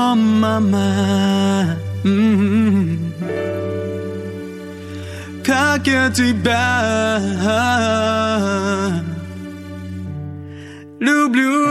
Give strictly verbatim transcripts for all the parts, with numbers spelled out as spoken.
О, мама, м-м-м. Как я тебя люблю.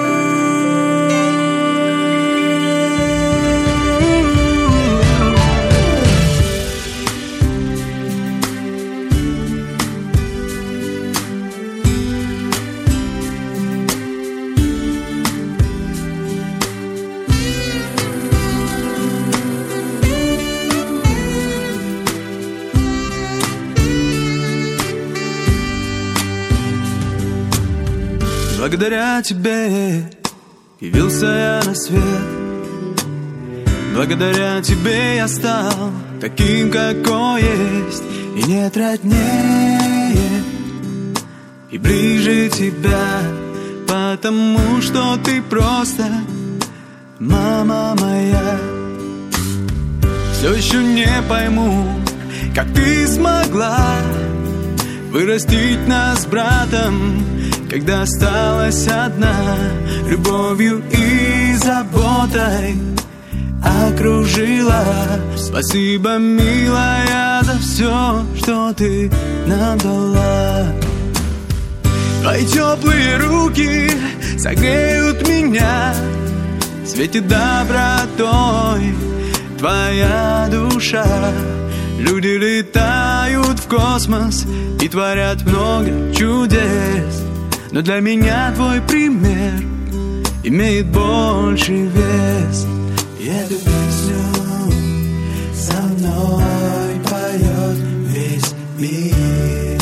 Благодаря тебе явился я на свет. Благодаря тебе я стал таким, какой есть. И нет роднее и ближе тебя, потому что ты просто мама моя. Все еще не пойму, как ты смогла вырастить нас с братом, когда осталась одна, любовью и заботой окружила. Спасибо, милая, за все, что ты нам дала. Твои теплые руки согреют меня, светит добротой твоя душа. Люди летают в космос и творят много чудес, но для меня твой пример имеет больший вес. И эту песню со мной поет весь мир.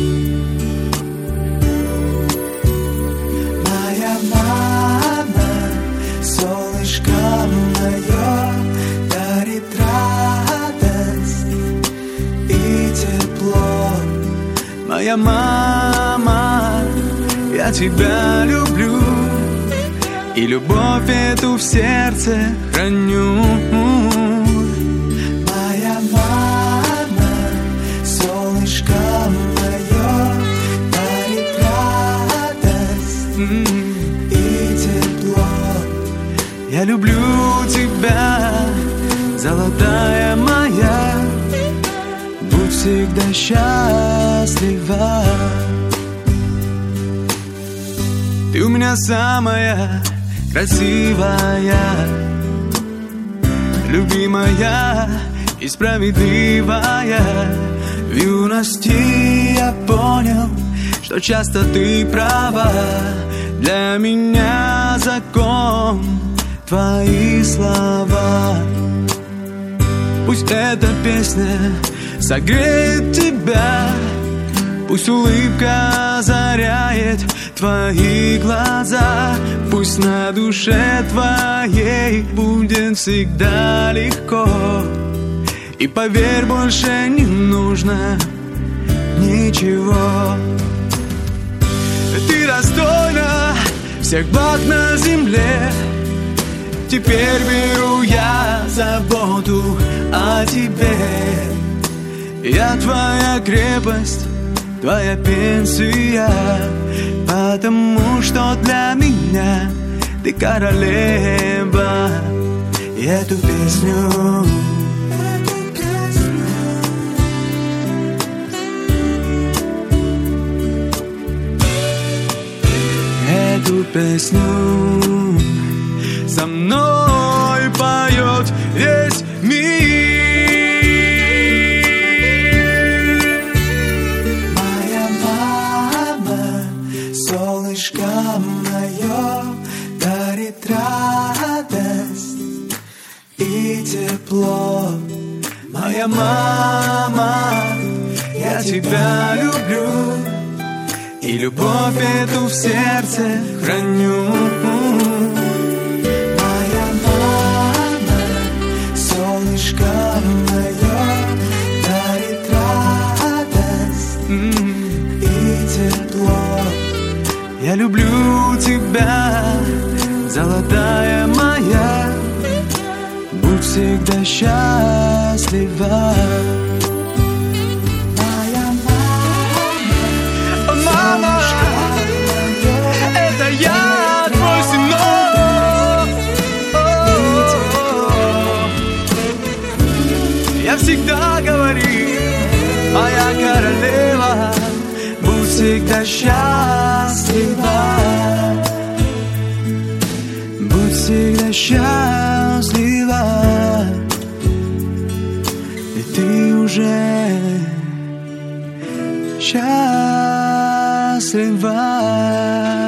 Моя мама, солнышко мое, дарит радость и тепло. Моя мама, я тебя люблю, и любовь эту в сердце храню. Моя мама, солнышко мое, дарит радость mm-hmm. и тепло. Я люблю тебя, золотая моя, будь всегда счастлива. Ты у меня самая красивая, любимая и справедливая. В юности я понял, что часто ты права. Для меня закон твои слова. Пусть эта песня согреет тебя, пусть улыбка озаряет твои глаза, пусть на душе твоей будет всегда легко. И поверь, больше не нужно ничего. Ты достойна всех благ на земле. Теперь беру я заботу о тебе. Я твоя крепость, твоя пенсия, потому что для меня ты королева. И эту песню, эту песню со мной поет весь мир. Моя мама, солнышко мое, дарит радость и тепло. Моя мама, я тебя люблю, и любовь эту в сердце храню. Моя мама, солнышко мое, дарит радость mm-hmm. и тепло. Я люблю тебя, золотая моя, будь всегда счастлива. Мама, это я, твой сынок. всегда счастлива, будь всегда счастлива, и ты уже счастлива.